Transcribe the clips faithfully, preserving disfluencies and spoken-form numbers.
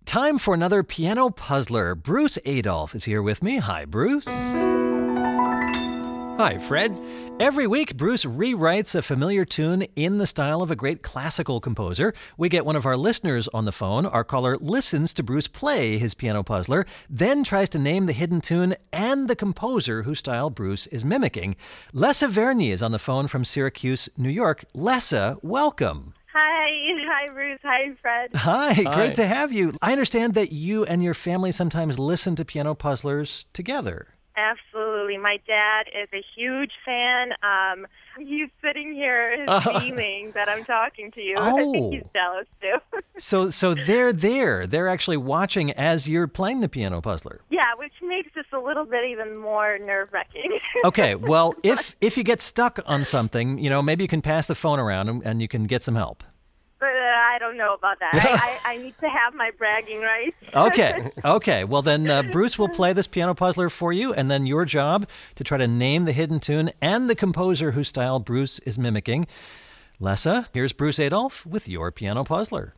Time for another piano puzzler. Bruce Adolphe is here with me. Hi, Bruce. Hi, Fred. Every week, Bruce rewrites a familiar tune in the style of a great classical composer. We get one of our listeners on the phone. Our caller listens to Bruce play his piano puzzler, then tries to name the hidden tune and the composer whose style Bruce is mimicking. Lessa Vernier is on the phone from Syracuse, New York. Lessa, welcome. Hi. Hi, Bruce. Hi, Fred. Hi, Hi. Great to have you. I understand that you and your family sometimes listen to piano puzzlers together. Absolutely. My dad is a huge fan. Um, he's sitting here beaming that I'm talking to you. Oh. I think he's jealous, too. So so they're there. They're actually watching as you're playing the piano puzzler. Yeah, which makes this a little bit even more nerve-wracking. Okay, well, if if you get stuck on something, you know, maybe you can pass the phone around and, and you can get some help. But uh, I don't know about that. I, I, I need to have my bragging rights. Okay, okay. Well, then uh, Bruce will play this piano puzzler for you, and then your job to try to name the hidden tune and the composer whose style Bruce is mimicking. Lessa, here's Bruce Adolphe with your piano puzzler.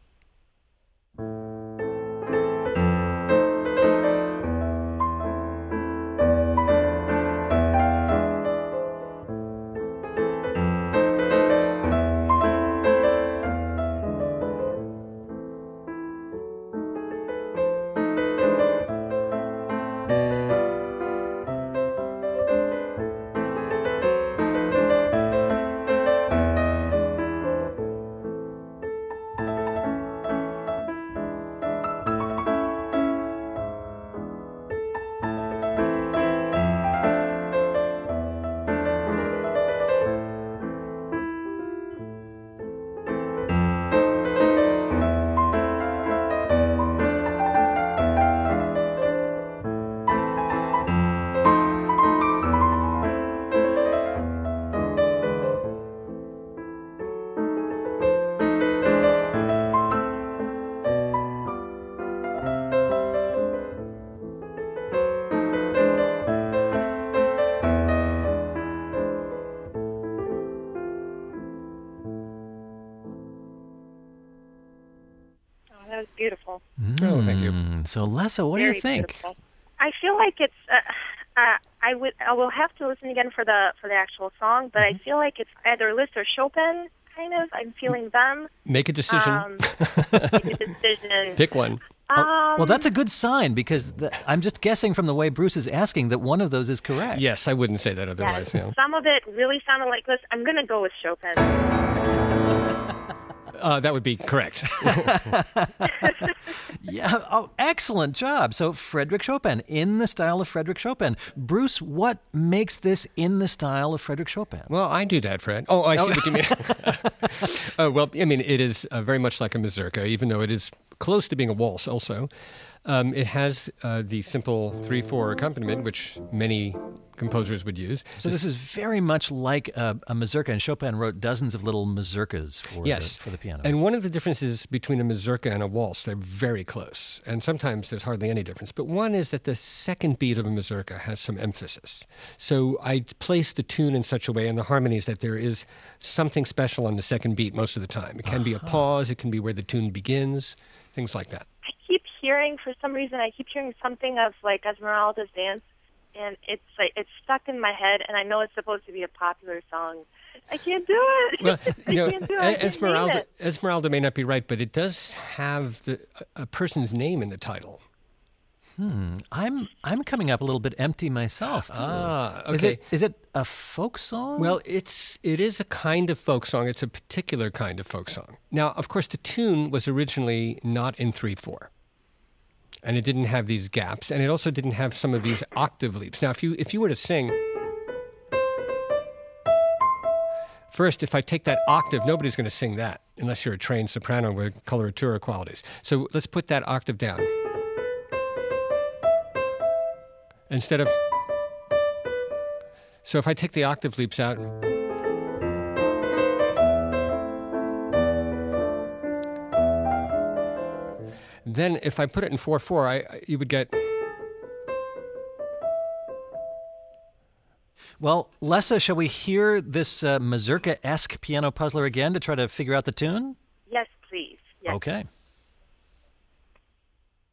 That was beautiful. Oh, thank you. Mm, So, Lessa, what Very do you think? beautiful. I feel like it's. Uh, uh, I would. I will have to listen again for the for the actual song, but I feel like it's either Liszt or Chopin. Kind of. I'm feeling them. Make a decision. Um, make a decision. Pick one. Um, Well, that's a good sign because th- I'm just guessing from the way Bruce is asking that one of those is correct. Yes, I wouldn't say that otherwise. yes. You know. Some of it really sounded like this. I'm going to go with Chopin. Uh, that would be correct. Yeah. Oh, excellent job. So, Frédéric Chopin, in the style of Frédéric Chopin. Bruce, what makes this in the style of Frédéric Chopin? Well, I do that, Fred. Oh, I see what you mean. uh, well, I mean, it is uh, very much like a mazurka, even though it is close to being a waltz also. Um, it has uh, the simple three four accompaniment, which many composers would use. So this is very much like a, a mazurka, and Chopin wrote dozens of little mazurkas for, Yes. the, for the piano. And one of the differences between a mazurka and a waltz, they're very close. And sometimes there's hardly any difference. But one is that the second beat of a mazurka has some emphasis. So I place the tune in such a way, and the harmonies, that there is something special on the second beat most of the time. It can be a pause. It can be where the tune begins, things like that. I keep hearing, for some reason, I keep hearing something of like Esmeralda's Dance, and it's like it's stuck in my head. And I know it's supposed to be a popular song. I can't do it. Well, I you know, can't do it. I can't name Esmeralda, it. Esmeralda may not be right, but it does have the, a person's name in the title. I'm I'm coming up a little bit empty myself. Too. Ah, Is okay. it is it a folk song? Well, it's it is a kind of folk song. It's a particular kind of folk song. Now, of course, the tune was originally not in three four, and it didn't have these gaps, and it also didn't have some of these octave leaps. Now, if you if you were to sing, first, if I take that octave, nobody's going to sing that unless you're a trained soprano with coloratura qualities. So let's put that octave down. Instead of, so if I take the octave leaps out, then if I put it in four four, I, I you would get. Well, Lessa, shall we hear this uh, mazurka-esque piano puzzler again to try to figure out the tune? Yes, please. Yes. Okay.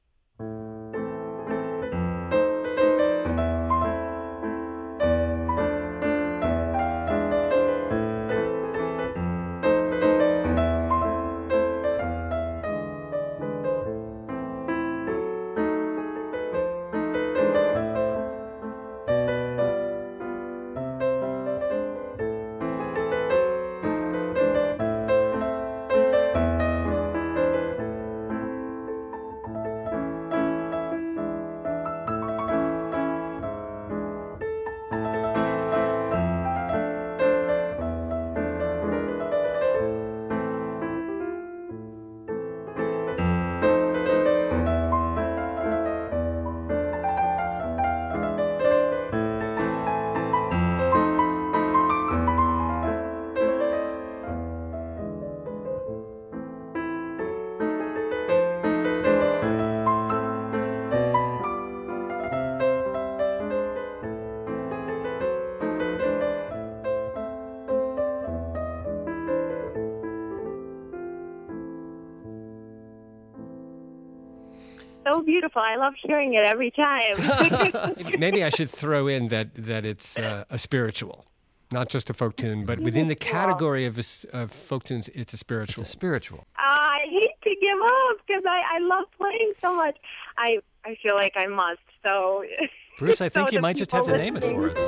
so beautiful. I love hearing it every time. Maybe I should throw in that, that it's uh, a spiritual, not just a folk tune, but within the category of, a, of folk tunes, it's a spiritual. It's a spiritual. I hate to give up because I, I love playing so much. I, I feel like I must. So, Bruce, I think so you might just have to name it for us.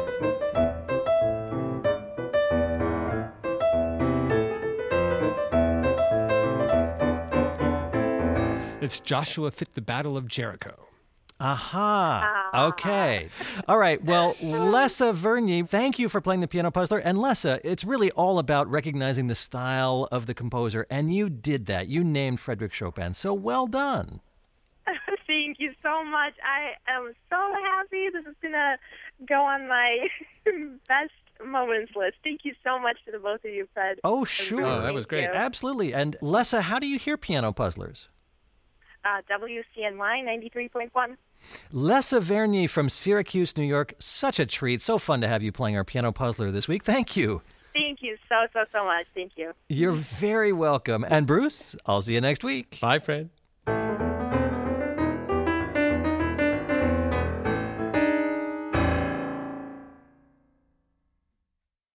It's Joshua Fit the Battle of Jericho. Aha. Okay. All right. Well, Lessa Vergne, thank you for playing the Piano Puzzler. And Lessa, it's really all about recognizing the style of the composer. And you did that. You named Frédéric Chopin. So well done. Thank you so much. I am so happy. This is going to go on my best moments list. Thank you so much to the both of you, Fred. Oh, sure. Oh, that was great. You. Absolutely. And Lessa, how do you hear Piano Puzzlers? Uh, W C N Y ninety-three point one. Lessa Vergne from Syracuse, New York. Such a treat. So fun to have you playing our Piano Puzzler this week. Thank you. Thank you so, so, so much. Thank you. You're very welcome. And Bruce, I'll see you next week. Bye, Fred.